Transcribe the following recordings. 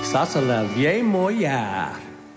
Ça, c'est la vieille Moyard.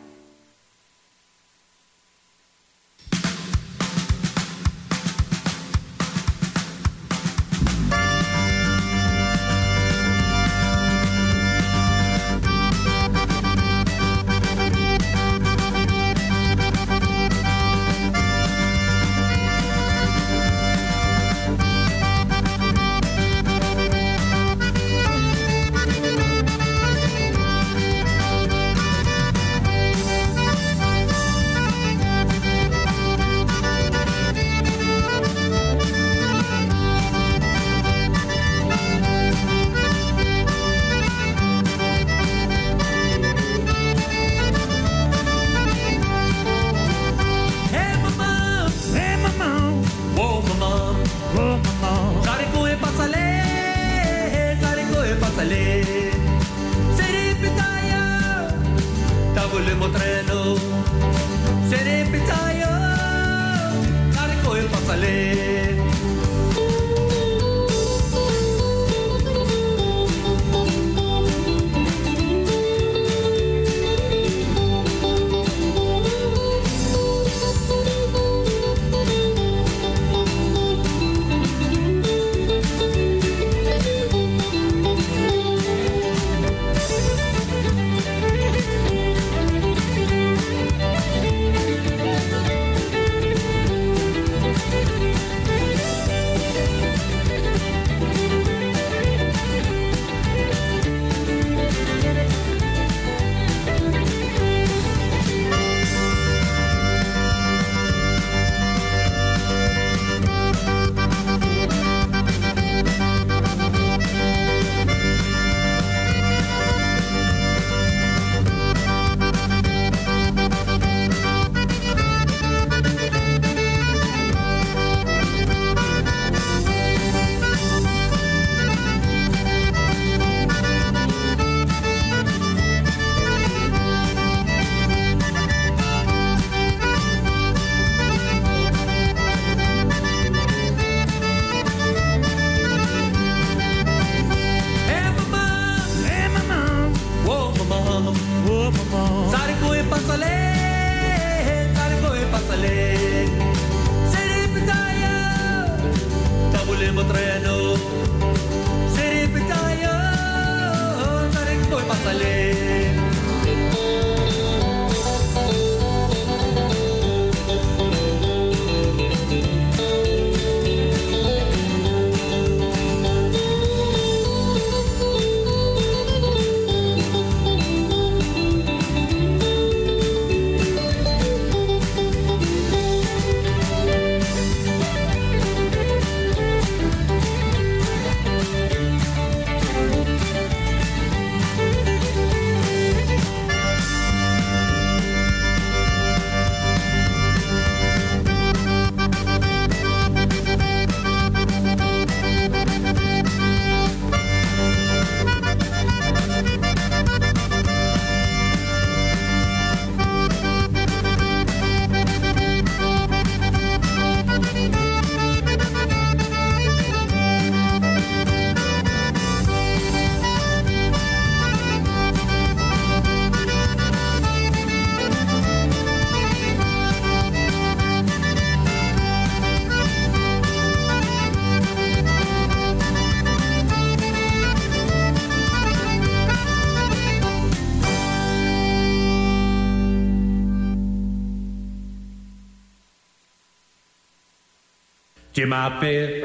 Tu m'as fait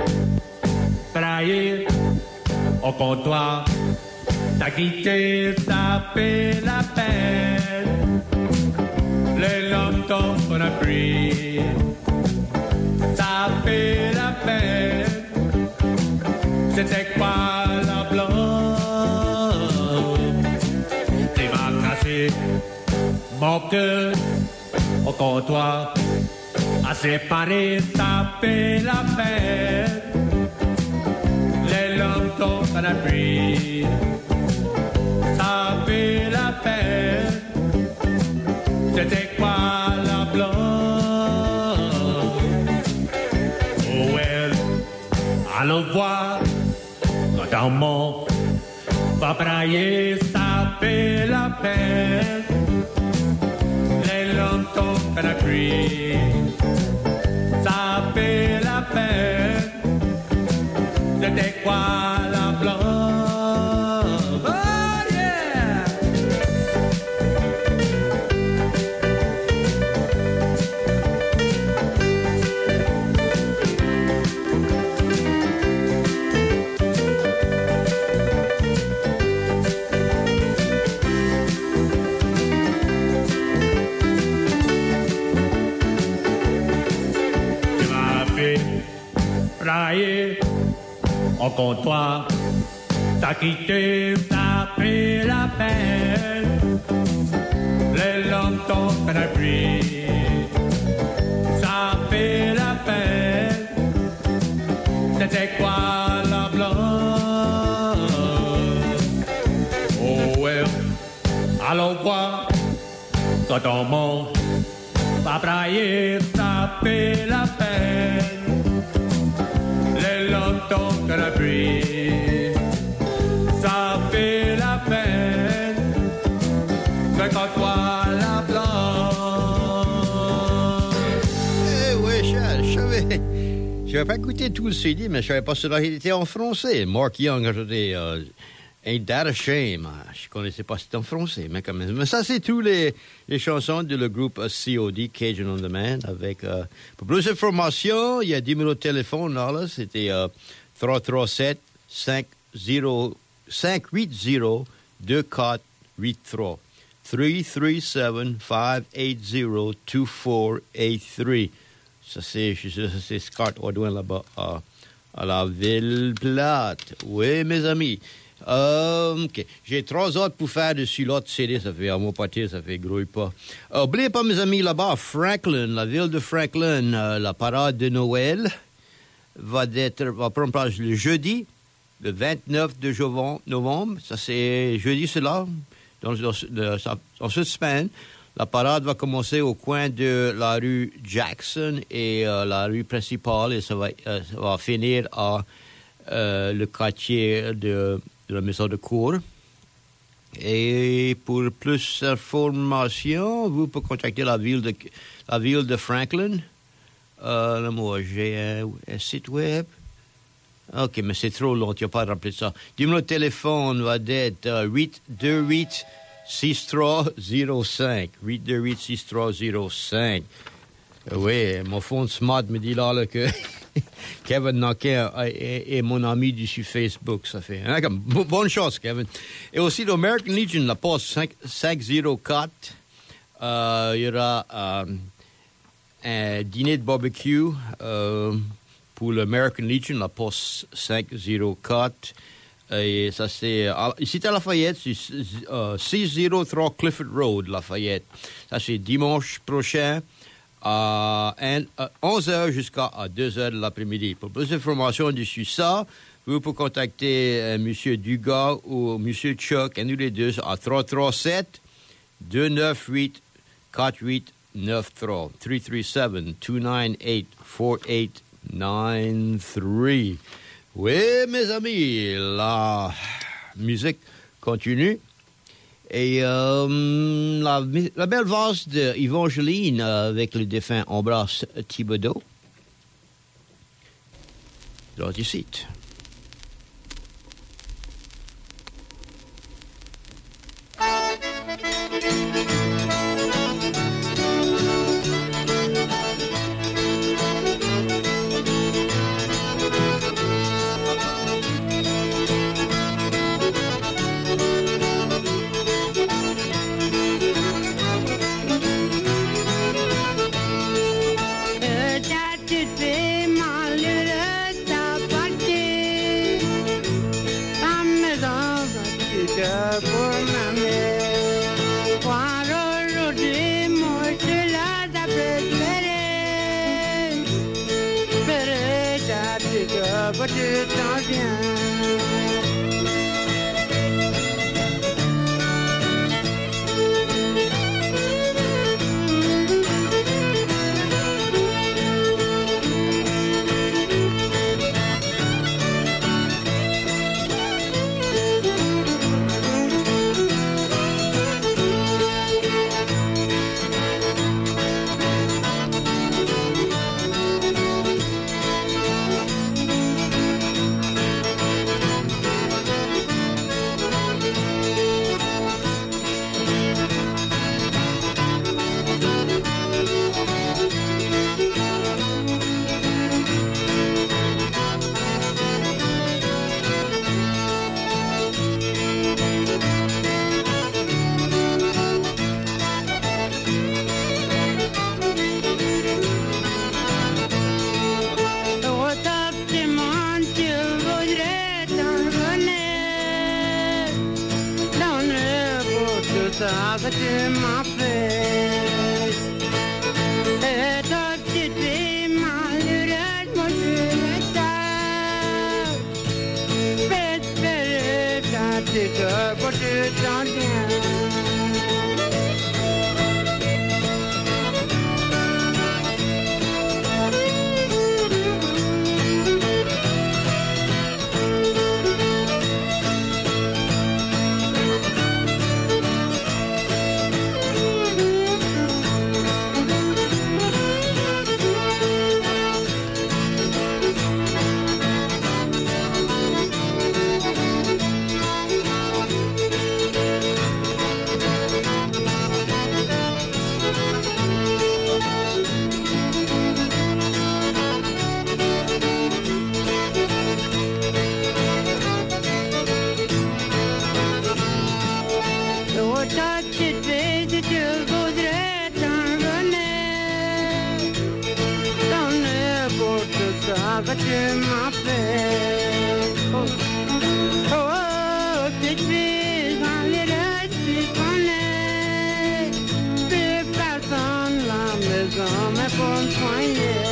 trahir au comptoir. T'as quitté, ça fait la peine. Les lampes tombent à pluie. Ça fait la peine. C'était quoi la blanche? Tu m'as cassé mon cœur au comptoir. À séparer, ça fait la peine. Les lampes tombent à la pluie. Ça fait la peine. C'était quoi la blanche? Oh well, allons voir. Quand un mot va brailler, ça fait la peine. Les longtemps qu'on a pris, ça fait la peine. C'était quoi la blanche? Oh yeah! Tu m'as fait brailler au comptoir, t'as quitté, t'as pris la peine. Les longtemps qu'on a pris, ça fait la peine. C'était quoi la blanche? Oh ouais, allons voir quand on mange, pas brailler, ça fait la peine. Les longtemps qu'on a pris, ça fait la peine. Mais quand toi la blanche. Eh oui, j'avais pas écouté tout le CD, mais je savais pas si il était en français. Mark Young a ajouté Ain't That a Shame. Je connaissais pas si c'était en français, mais quand même. Mais ça, c'est tous les chansons de le groupe COD, Cajun on Demand. Avec, pour plus d'informations, il y a 10 numéros de téléphone là, c'était 337 580 2483. 337-580-2483. Ça, c'est Scott Audouin là-bas à la Ville-Plate. Oui, mes amis. OK. J'ai 3 autres pour faire dessus l'autre CD. Ça fait à mon pâté, ça fait grouille pas. Oubliez pas, mes amis, là-bas, Franklin, la ville de Franklin, la parade de Noël va prendre place le jeudi, le 29 de novembre. Ça, c'est jeudi, c'est là. Dans cette semaine, la parade va commencer au coin de la rue Jackson et la rue principale, et ça va finir à le quartier de la maison de cour. Et pour plus d'informations, vous pouvez contacter la ville de Franklin. Moi, j'ai un site web. OK, mais c'est trop long, tu n'as pas rappelé ça. Dis-moi, le téléphone va être 828-6305. 828-6305. Oui, mon phone smart me dit là que Kevin Knocker est mon ami sur Facebook. Ça fait bonne chance, Kevin. Et aussi l'American Legion, la poste 504. Il y aura un dîner de barbecue pour l'American Legion, la poste 504. Et ça, c'est ici à Lafayette, c'est 603 Clifford Road, Lafayette. Ça, c'est dimanche prochain à 11h jusqu'à 2h de l'après-midi. Pour plus d'informations dessus ça, vous pouvez contacter M. Dugas ou M. Chuck, et nous les deux, à 337-298-4893. 337-298-4893. Oui, mes amis, la musique continue. Et la belle valse d'Evangeline avec le défunt Ambroise Thibodeau. Là, tu cites. ça que tu m'as fait. Et toi tu t'es malheureuse, moi je m'étais. Espérer ta tête pour te t'en que tu m'as fait. Oh, petite fille, dans les rêves, tu connais. Plus personne la maison, mais pour me soigner.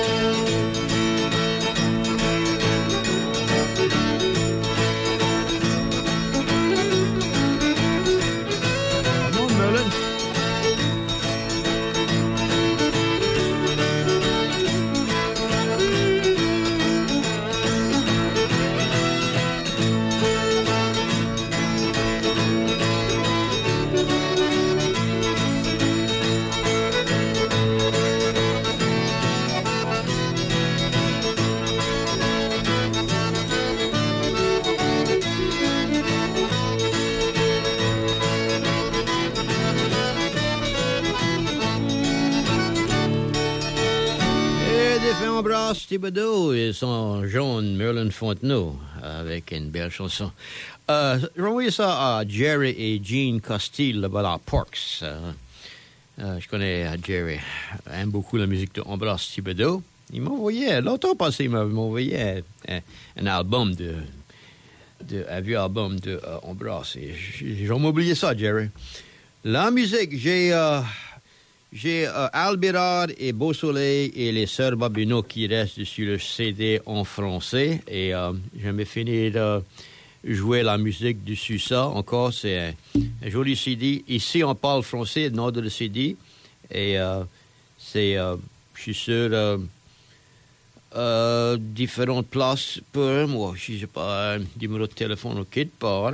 Embrasse Thibodeau et son jaune Merlin Fontenot avec une belle chanson. J'envoie ça à Jerry et Jean Costille là-bas à Parks. Je connais Jerry, aime beaucoup la musique de Embrasse Thibodeau. Il m'envoyait, longtemps passé, il m'envoyait un album un vieux album de Embrasse. J'ai oublié ça, Jerry. La musique, j'ai Albérard et Beau Soleil et les Sœurs Babino qui restent sur le CD en français. Et j'aimerais finir de jouer la musique dessus ça. Encore, c'est un joli CD. Ici, on parle français, nom de le CD. Et c'est, je suis sûr, différentes places pour moi. Je sais pas, un numéro de téléphone au quelque part.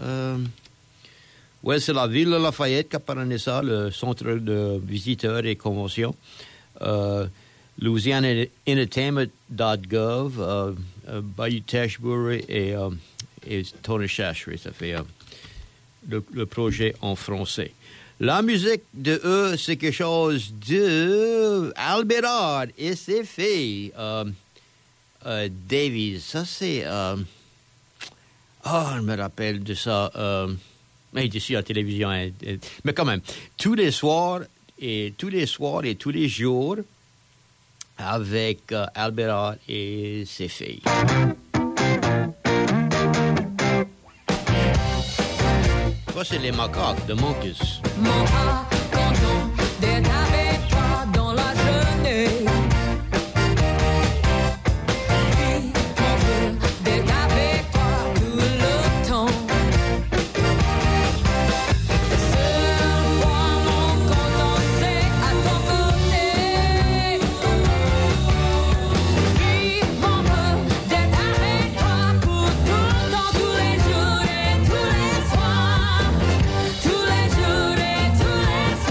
Ouais, c'est la ville de Lafayette qui a parrainé ça, le centre de visiteurs et conventions. LouisianaEntertainment.gov, Bayou Tashbury et Tony Shashery, ça fait le projet en français. La musique de eux, c'est quelque chose de Albérard et ses filles. Davies, ça c'est... je me rappelle de ça... mais ici à la télévision, mais quand même, tous les soirs et tous les jours, avec Albérard et ses filles. Ça, c'est les macaques de Monkus. Mon âme content d'être avec toi dans la journée. Puis, mon Dieu, d'être avec toi tout le temps. Tous les jours et tous les soirs.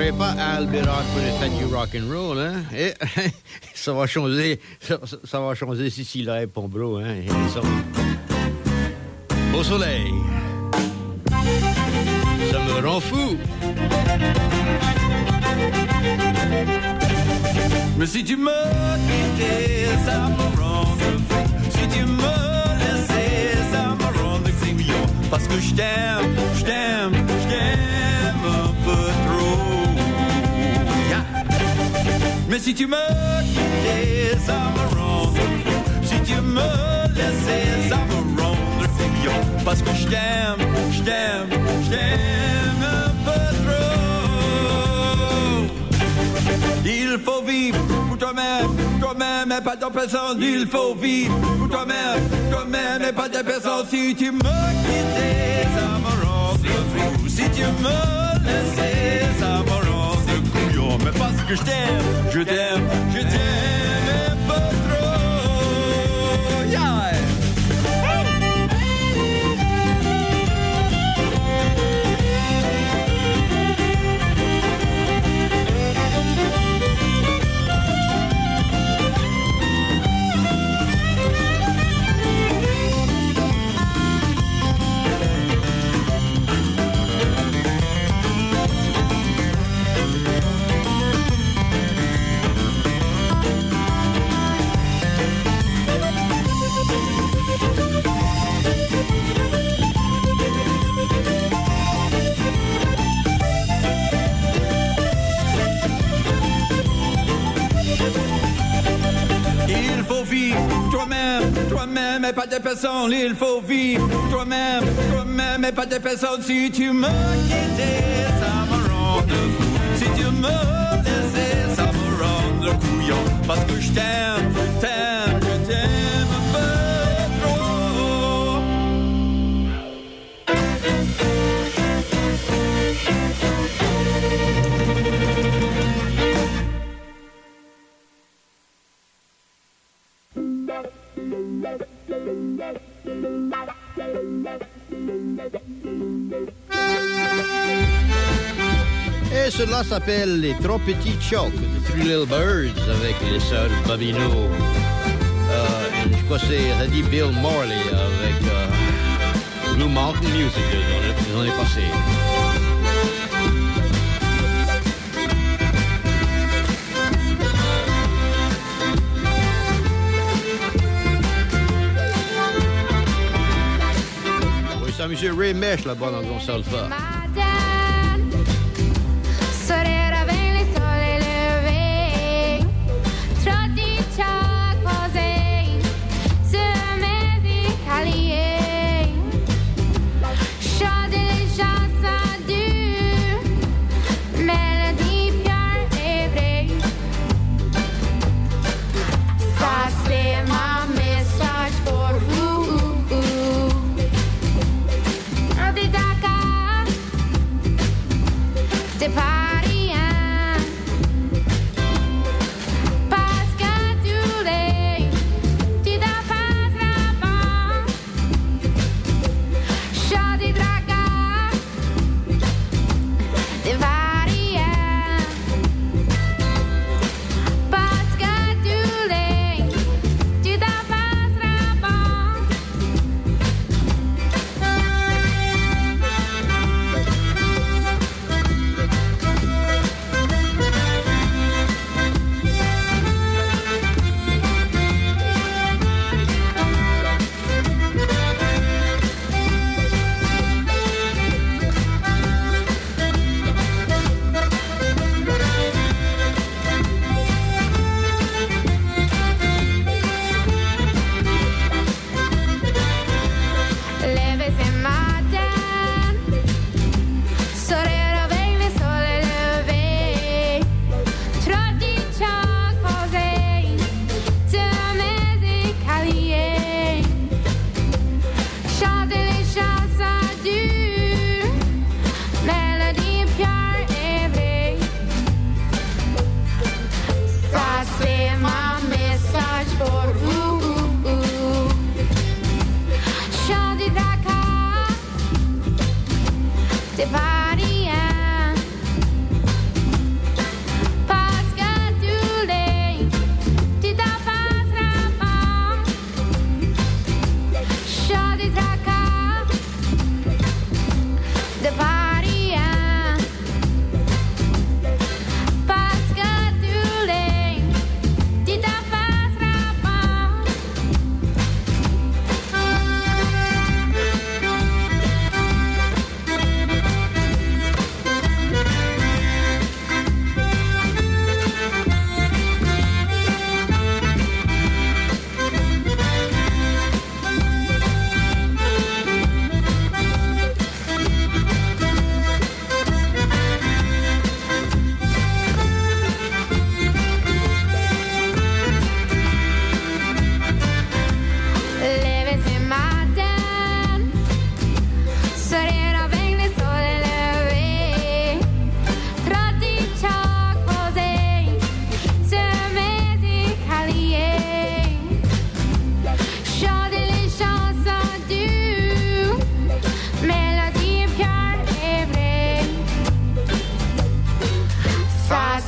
croirais pas à Albiron pour les fêtes du rock'n'roll, hein? Et ça va changer, ça va changer si là est Pombro, hein? Et ça, au soleil, ça me rend fou. Mais si tu me quittais, ça me rendrait fou. Si tu me laissais, ça me rendrait grillon. Parce que je t'aime un peu trop. Yeah. Mais si tu me quittais, ça me rendrait fou. Si tu me laissais, ça me rendrait grillon. Parce que je t'aime un peu trop. Il faut vivre pour toi-même et pas de personne. Il faut vivre pour toi-même et pas de personne. Si tu me quittais, ça me rendrait fou. Si tu me laissais, ça me rendrait couillon. Mais parce que je t'aime un peu trop. Yeah. Il faut vivre toi-même et pas de personne. Il faut vivre toi-même et pas de personne. Si tu me quittais, ça me rendrait fou. Si tu me laissais, ça me rendrait couillon. Parce que je t'aime un peu trop. Et cela s'appelle les Trois Petits Chocs, The Three Little Birds, avec les sœurs Bobino. Je crois que ça dit Bill Morley avec Blue Mountain Music, ils en est passé. Oui, c'est M. Ray Mesh là-bas dans son solfa.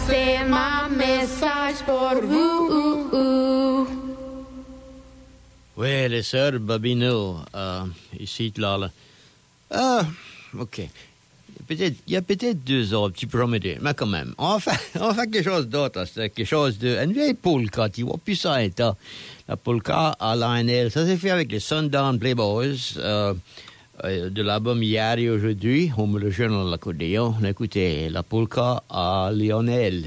c'est ma message pour vous. Oui, les sœurs Babino, ici, là. OK. Il y a peut-être 2 autres, tu peux me dire, mais quand même, on va faire quelque chose d'autre, c'est quelque chose de... Une vieille polka, tu vois, plus ça est, la polka à l'ANL, ça s'est fait avec les Sundown Playboys, de l'album Hier et Aujourd'hui, on me le joue dans l'accordéon, écoutez, la polka à Lionel.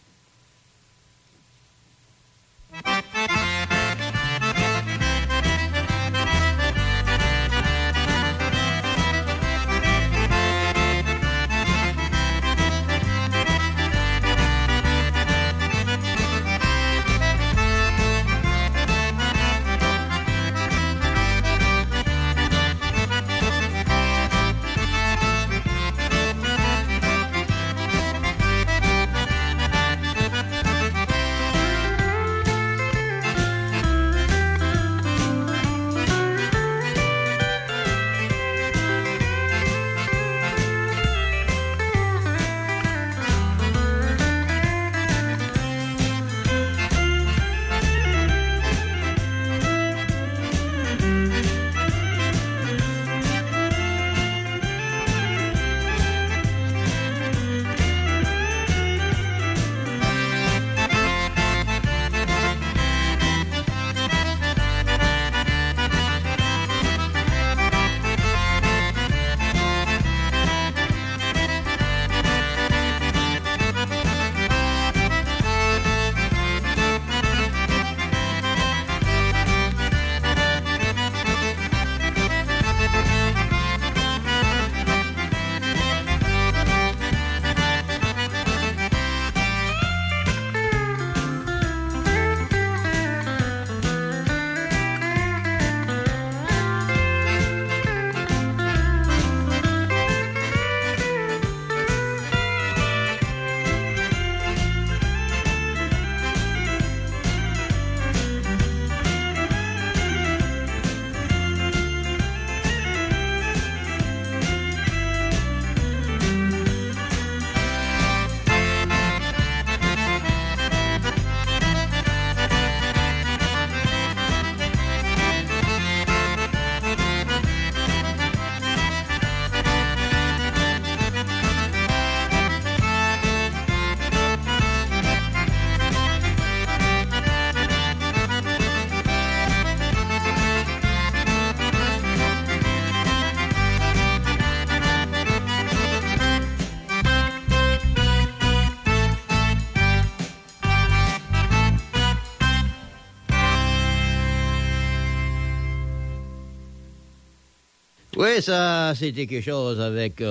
Oui, ça, c'était quelque chose avec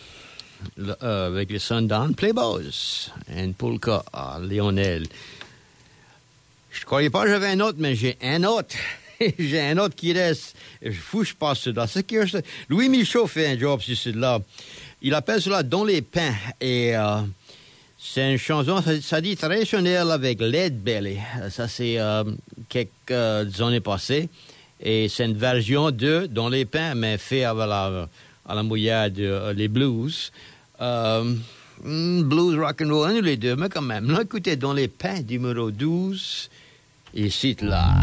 les Sundown Playboys, une polka à Lionel. Je croyais pas que j'avais un autre, mais j'ai un autre. J'ai un autre qui reste. Il faut que je passe là. Louis Michaud fait un job sur cela. Il appelle cela Dans les pins. Et c'est une chanson, ça dit traditionnelle avec Lead Belly. Ça, c'est quelques années passées. Et c'est une version de Dans les pins, mais fait à la mouillade, les blues. Blues, rock and roll, un ou les deux, mais quand même. Là, écoutez, Dans les pins, numéro 12. Et c'est là.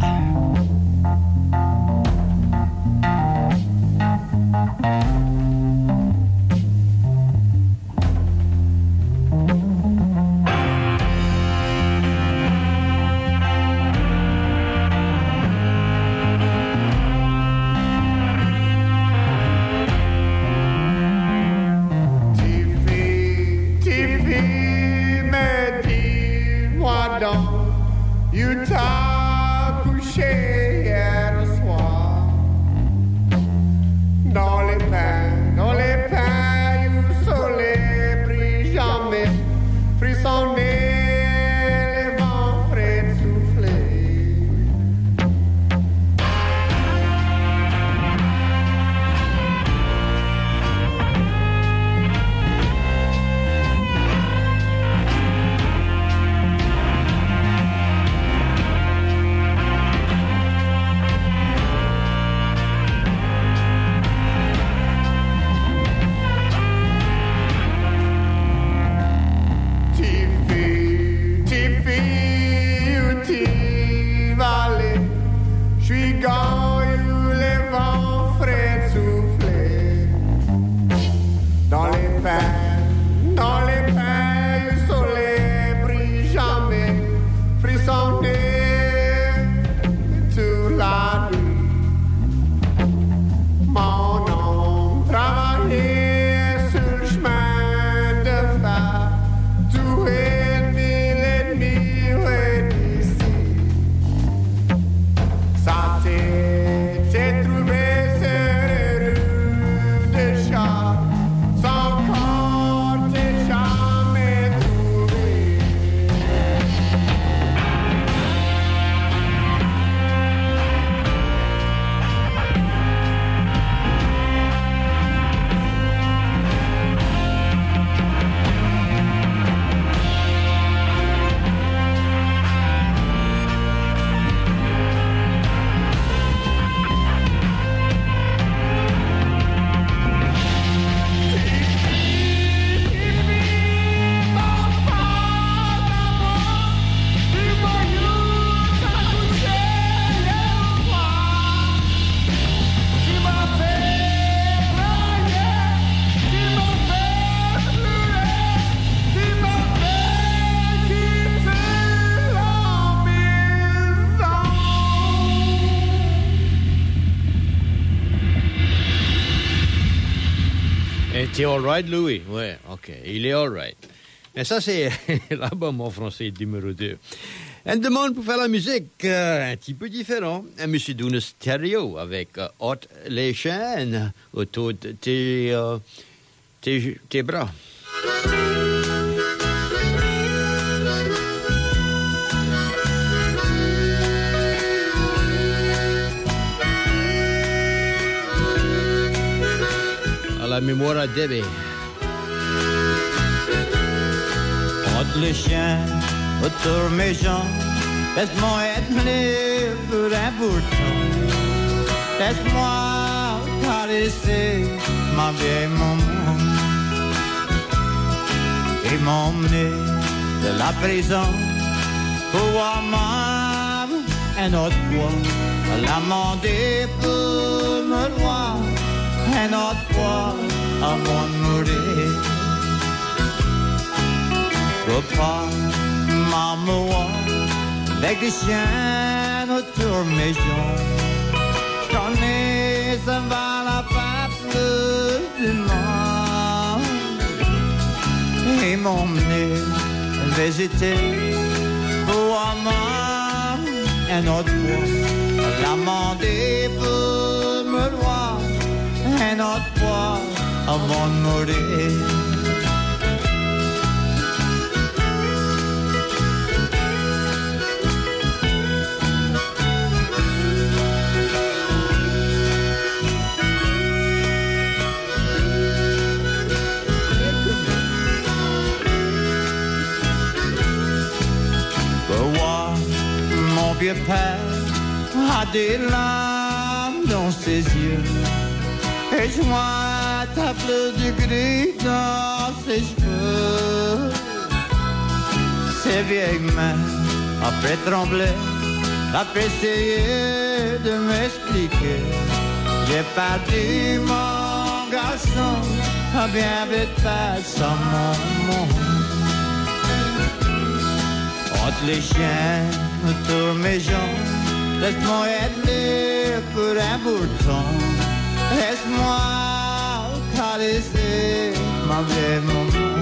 T'es all right, Louis? Ouais, OK. Il est all right. Mais ça, c'est l'album en français numéro 2. Une demande pour faire la musique un petit peu différent. Un monsieur d'une stéréo avec Hot les chaînes autour de tes bras. À la mémoire d'Ebé. Hot les chiens autour mes jambes, laisse-moi être libre d'un bouton. Laisse-moi caresser ma vieille maman et m'emmener de la prison pour voir maman un autre fois. L'amender pour me voir un autre fois avant de mourir. Papa, maman, avec des chiens autour de mes jambes. J'en ai, ça va la pape du monde. Et m'emmener visiter pour maman un autre fois. L'amender pour me voir un autre fois avant de mourir. Vieux père a des larmes dans ses yeux et je vois ta fleur de gris dans ses cheveux. Ses vieilles mains, après trembler, après essayer de m'expliquer, j'ai perdu mon garçon, bien vite pas sans maman. Entre les chiens autour de mes jambes, laisse-moi être libre pour un bouton. Laisse-moi caresser ma vieille maman.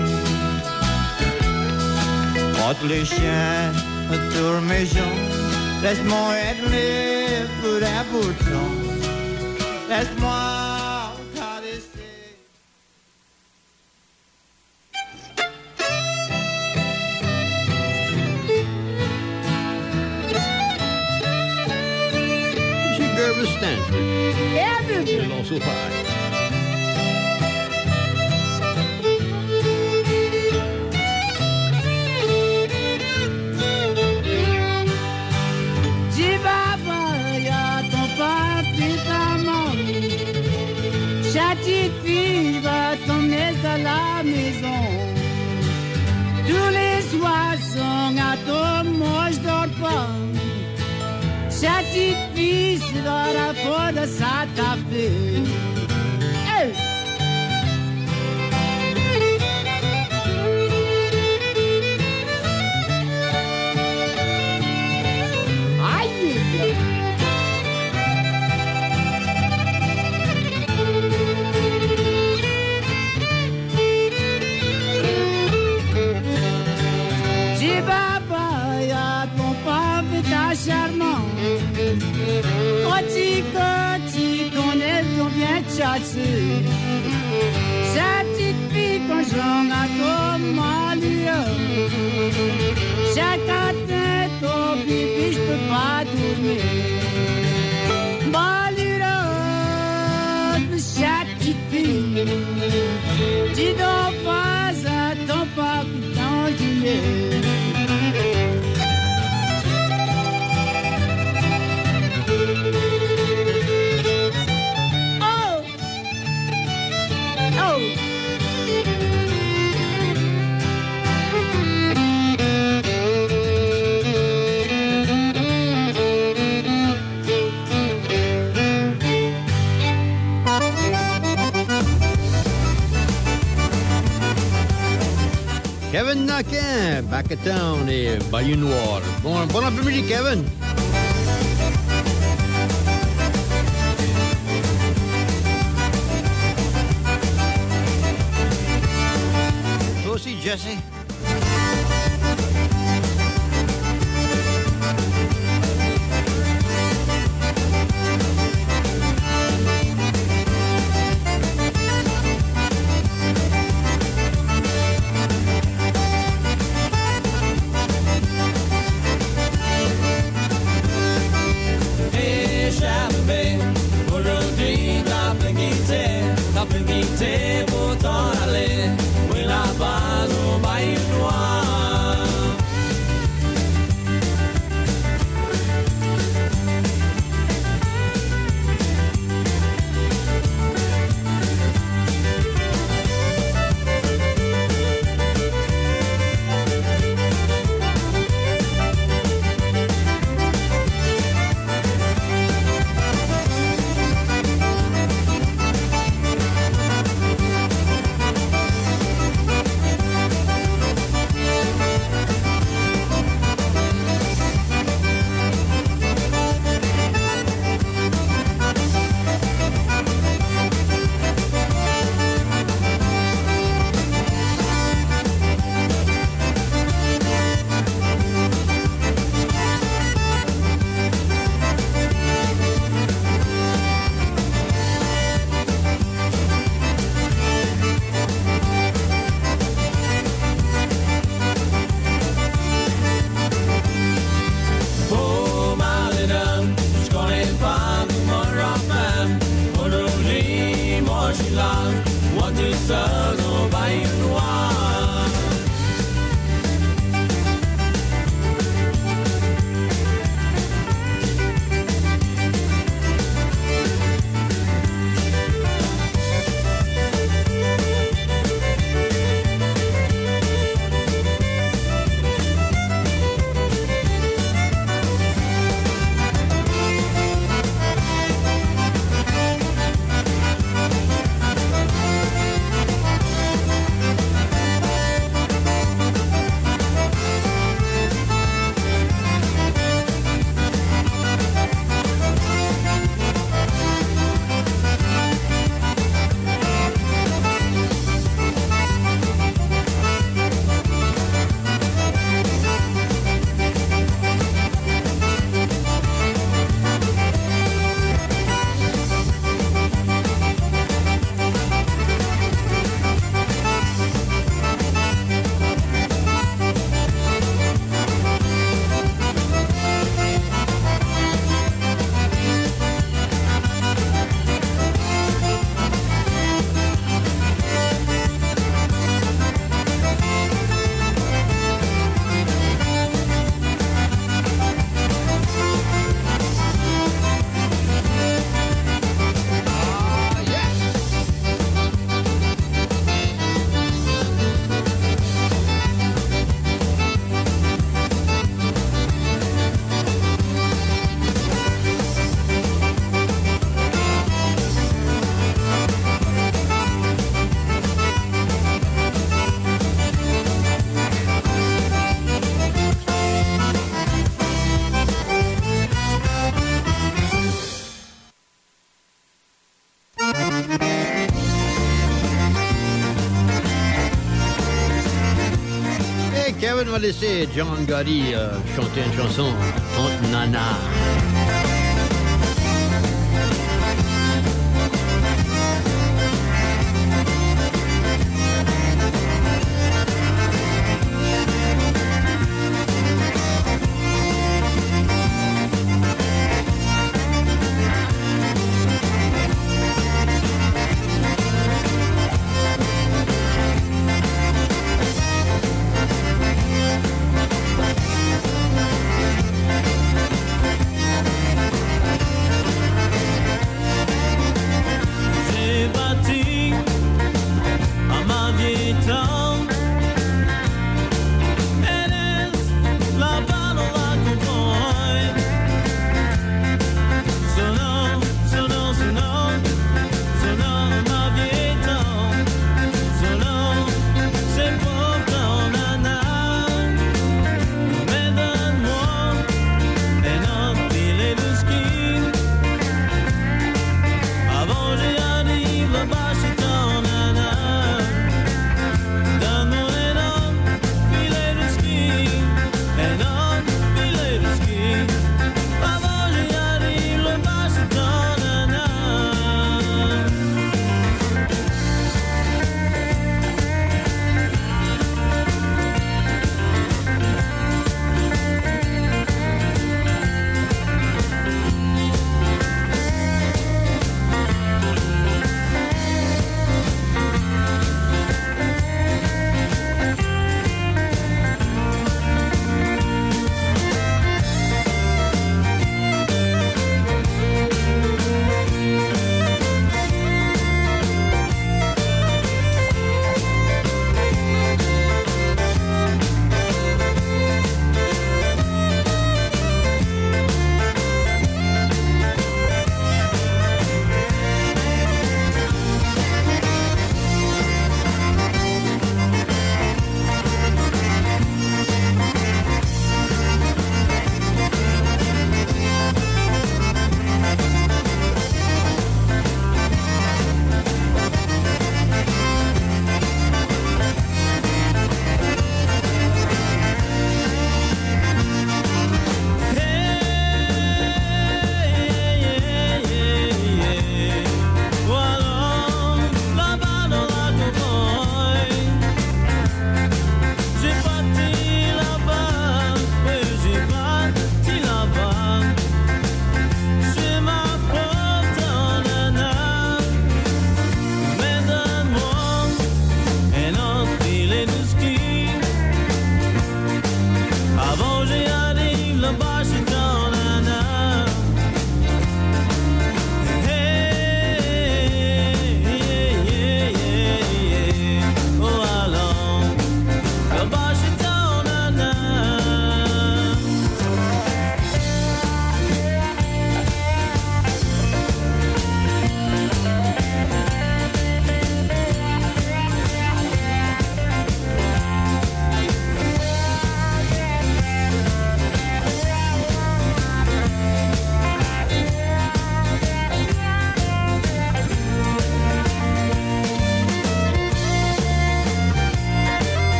Entre les chiens autour de mes jambes, laisse-moi être libre pour un bouton. Laisse-moi caresser. Stanford. Everybody. Also fine. Dis papa, y'a ton papi et ta maman. Chaque petite fille va t'emmener à la maison. Tous les soirs, son gâteau, moi je dors pas. Chaque petite fille sera la peau de sa tapée. Hey! Dis papa, y'a ton pape ta charmant. Quand tu connais ton bien tchatcher. Sa petite fille quand j'en a comme Malia. Chaque matin ton pipi j'peux pas dormir. Malia, sa petite fille. Dis donc pas à ton pape dans du lait. Kevin Naquin, back at town et Bayou Noir. Bon après-midi, Kevin. Jesse? Pour t'en aller, oui là-bas au Bayou Noir. Kevin va laisser John Gotti chanter une chanson, Tante Nana.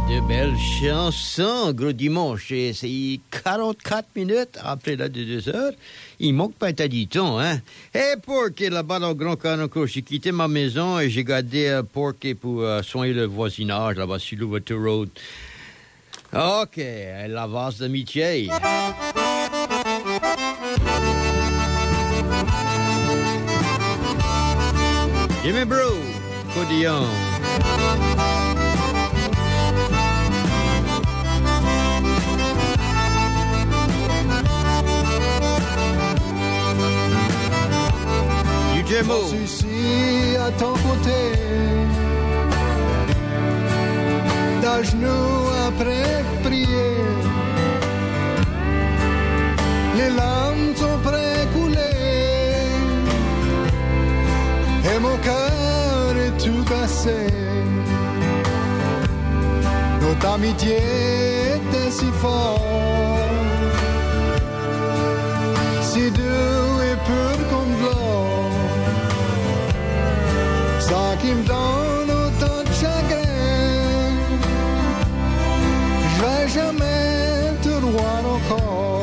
de belles chansons, gros dimanche. Et c'est 44 minutes après la 2 heures. Il manque pas du temps, hein. Et Pork est là-bas dans le Grand Canonco. J'ai quitté ma maison et j'ai gardé Pork pour soigner le voisinage là-bas sur Louverture Road. OK, la vase d'amitié. Jimmy Bro, Codillon. Je suis ici à ton côté, d'à genoux après prier. Les larmes sont prêtes à couler et mon cœur est tout cassé. Notre amitié était si forte, si doux et pur comme de l'or. Ça qui me donne autant de chagrin, je vais jamais te voir encore.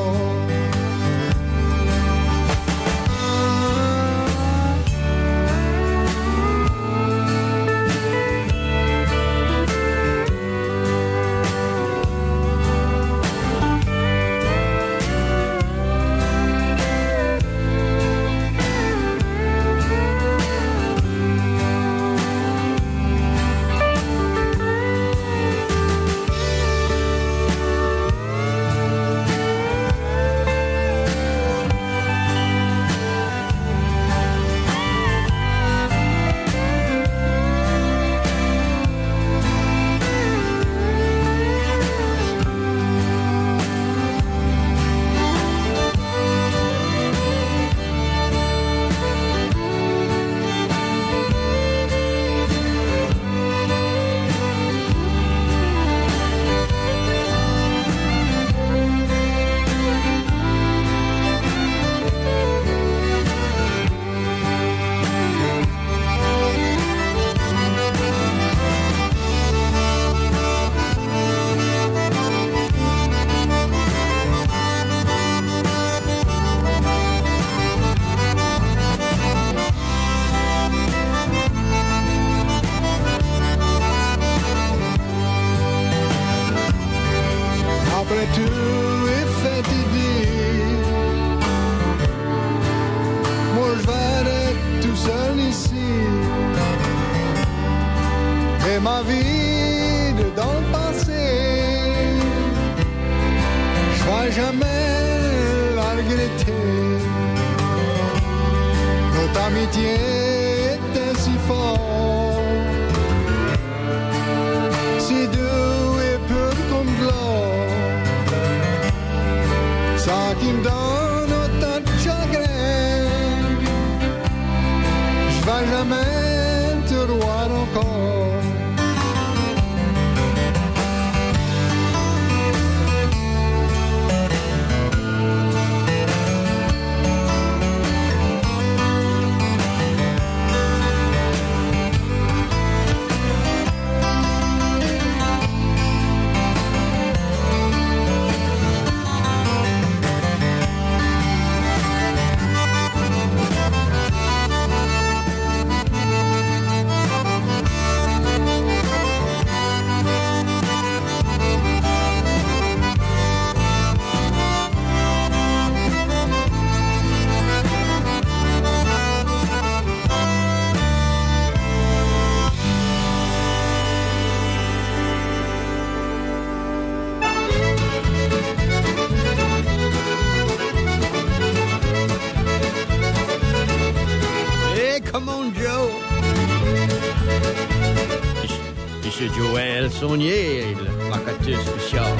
Joël Saunier, la cactus spéciale.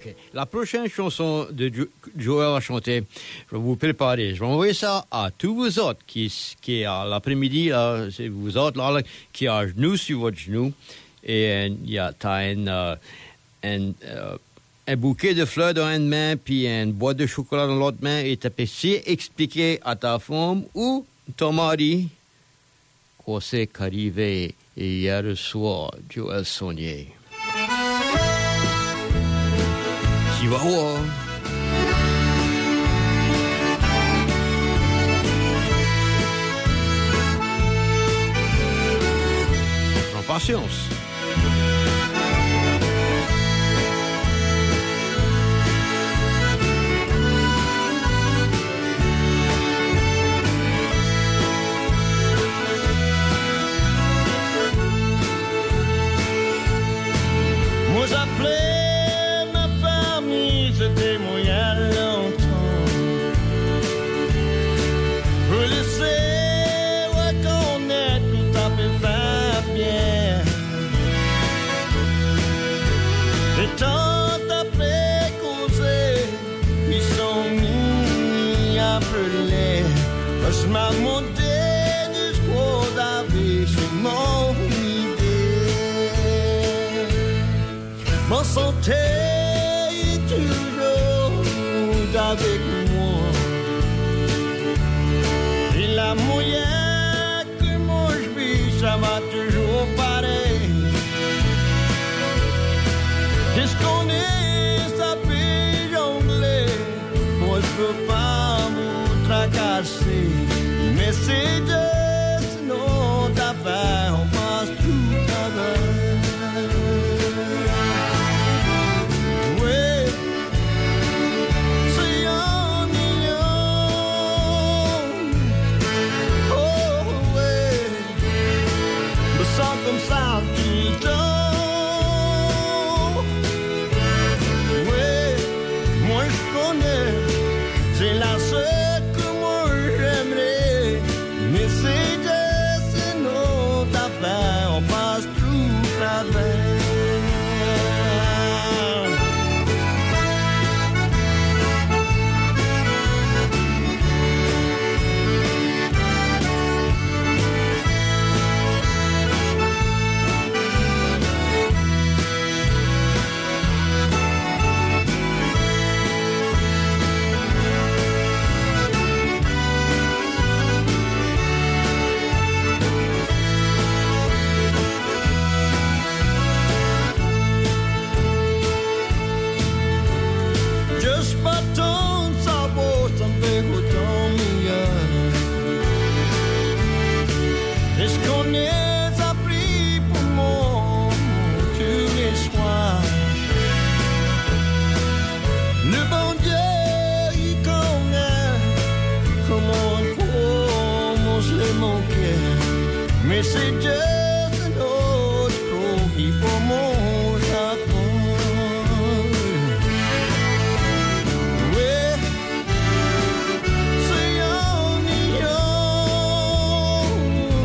OK. La prochaine chanson de Joël va chanter, je vais vous préparer. Je vais envoyer ça à tous vous autres qui à l'après-midi, là, c'est vous autres là, qui à genoux sur votre genou. Et il y a un bouquet de fleurs dans une main, puis une boîte de chocolat dans l'autre main, et tu peux expliquer à ta femme ou ton mari quoi c'est qu'arrivé hier soir, Joël Saunier. Tu vas voir. Prends patience. Moi j'appelais ma famille, c'était moi il y a longtemps. Pour laisser reconnaître tout à fait faire bien. Et tant après causer, ils sont mis à appeler. Parce que ma montée jusqu'au David, c'est mon mon santé est toujours avec moi. Et la moyenne que moi je vis, ça va toujours pareil. Qu'est-ce qu'on est, ça peut jongler. Moi je peux pas vous tracasser. Mais c'est juste non d'affaires, on passe tout à l'heure. Comme ça tout le temps. Ouais, moi je connais, c'est la seule que moi j'aimerais. Mais c'est notre affaire, on passe tout la veille. Est-ce qu'on les a pris pour moi tous les soirs? Le bon Dieu, il connaît comment on se les manquait. Mais c'est juste un autre promis pour mon Japon. Ouais, c'est un million.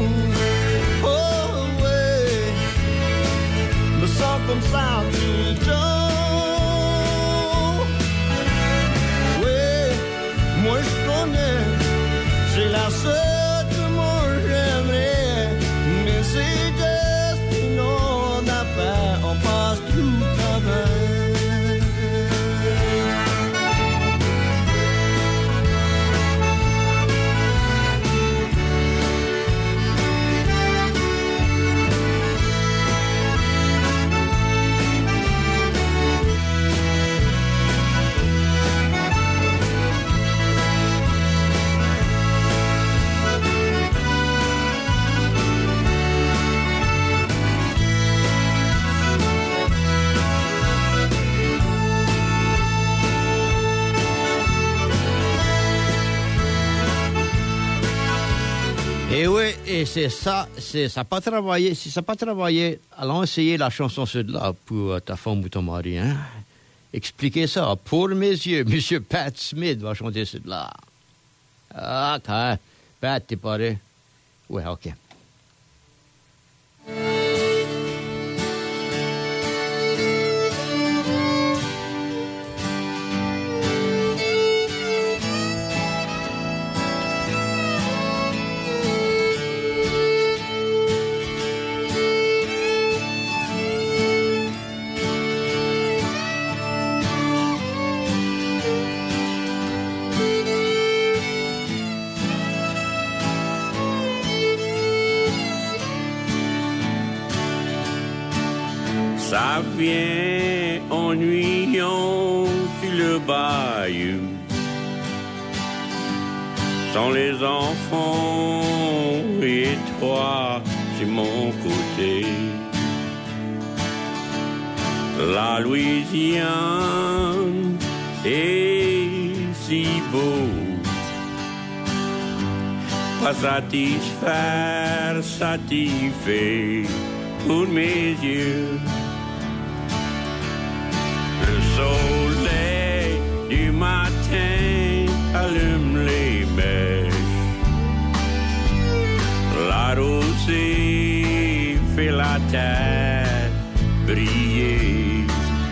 Comme ça tout le temps. Ouais, moi je connais, c'est la seule que moi j'aimerais. Mais c'est juste une autre affaire, on passe tout le travail. Et oui, et c'est ça pas travaillé. Si ça pas travaillé, allons essayer la chanson celle-là pour ta femme ou ton mari, hein. Expliquez ça pour mes yeux. Monsieur Pat Smith va chanter celle-là. Ah, OK. Pat, t'es paré? Ouais, OK. Ça vient ennuyant sur le bayou. Sans les enfants et toi sur mon côté. La Louisiane est si beau. Pas satisfaire, satisfait pour mes yeux. Le soleil du matin allume les mèches. La rosée fait la terre briller.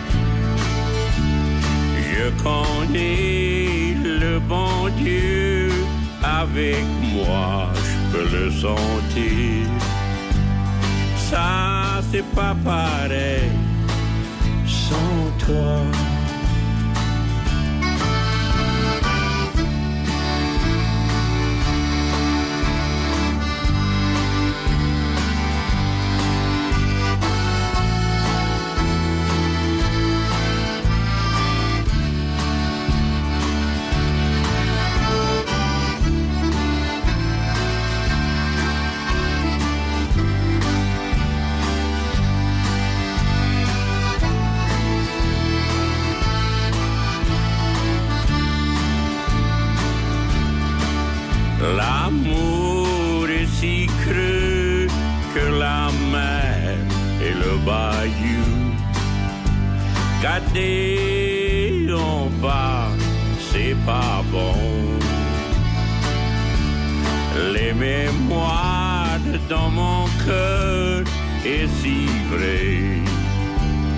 Je connais le bon Dieu, avec moi je peux le sentir. Ça c'est pas pareil sans toi. L'amour est si creux que la mer et le bayou. Garder en bas, c'est pas bon. Les mémoires dans mon cœur est si vrai.